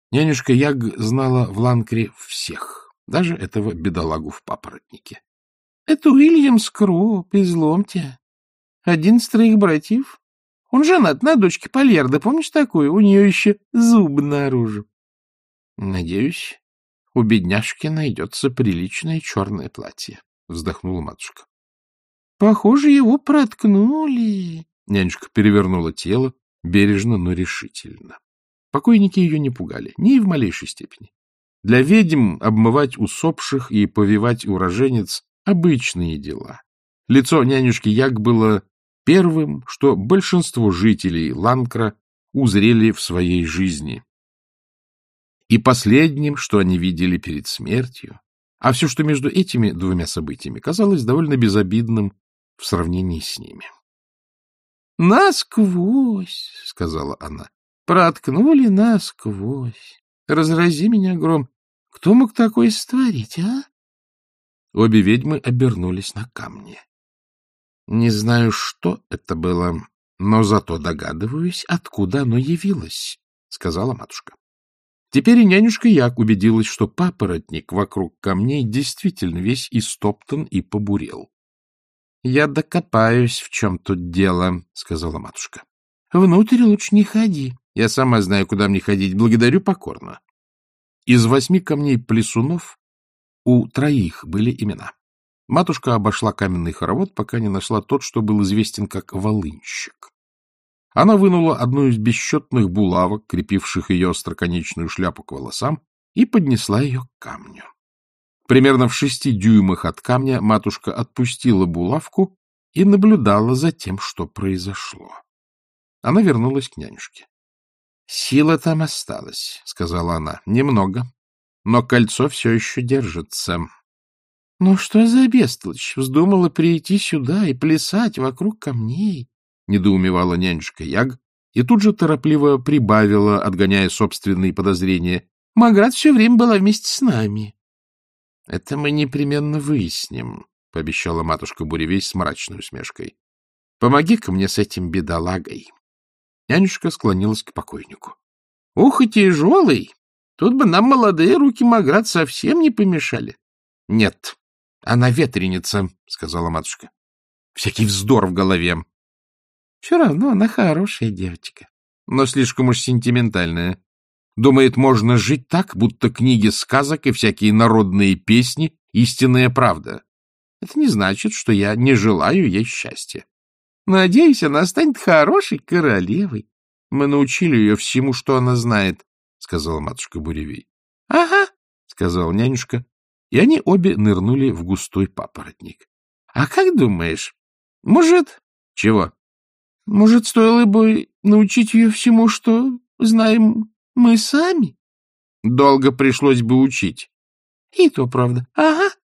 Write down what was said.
Нянюшка Яг знала в Ланкре всех, даже этого бедолагу в папоротнике. — Это Уильям Скроп из Ломтя. 11 троих братьев. Он женат на дочке Польярда, помнишь такую? У нее еще зуб наружу. — Надеюсь, у бедняжки найдется приличное черное платье, — вздохнула матушка. — Похоже, его проткнули. Нянюшка перевернула тело, бережно, но решительно. Покойники ее не пугали, ни в малейшей степени. Для ведьм обмывать усопших и повивать уроженец — обычные дела. Лицо нянюшки Яг было первым, что большинство жителей Ланкра узрели в своей жизни, и последним, что они видели перед смертью, а все, что между этими двумя событиями, казалось довольно безобидным в сравнении с ними. — Насквозь, — сказала она, — проткнули насквозь. Разрази меня гром. Кто мог такое сотворить, а? Обе ведьмы обернулись на камни. — Не знаю, что это было, но зато догадываюсь, откуда оно явилось, — сказала матушка. Теперь и нянюшка Яг убедилась, что папоротник вокруг камней действительно весь истоптан и побурел. — Я докопаюсь, в чем тут дело, — сказала матушка. — Внутрь лучше не ходи. Я сама знаю, куда мне ходить. Благодарю покорно. Из 8 камней плесунов у 3 были имена. Матушка обошла каменный хоровод, пока не нашла тот, что был известен как волынщик. Она вынула одну из бесчетных булавок, крепивших ее остроконечную шляпу к волосам, и поднесла ее к камню. Примерно в 6 дюймах от камня матушка отпустила булавку и наблюдала за тем, что произошло. Она вернулась к нянюшке. — Сила там осталась, — сказала она, — немного, но кольцо все еще держится. — Ну что за бестолочь? Вздумала прийти сюда и плясать вокруг камней? — недоумевала нянюшка Яг и тут же торопливо прибавила, отгоняя собственные подозрения. — Маград все время была вместе с нами. — Это мы непременно выясним, — пообещала матушка Буревей с мрачной усмешкой. — Помоги-ка мне с этим бедолагой. Нянюшка склонилась к покойнику. — Ух, и тяжелый! Тут бы нам молодые руки Маград совсем не помешали. — Нет, она ветреница, — сказала матушка. — Всякий вздор в голове. — Все равно она хорошая девочка, но слишком уж сентиментальная. Думает, можно жить так, будто книги сказок и всякие народные песни — истинная правда. Это не значит, что я не желаю ей счастья. Надеюсь, она станет хорошей королевой. Мы научили ее всему, что она знает, — сказала матушка Буревей. — Ага, — сказала нянюшка, и они обе нырнули в густой папоротник. — А как думаешь, может... — Чего? — Может, стоило бы научить ее всему, что знаем мы сами? — Долго пришлось бы учить. — И то правда. — Ага.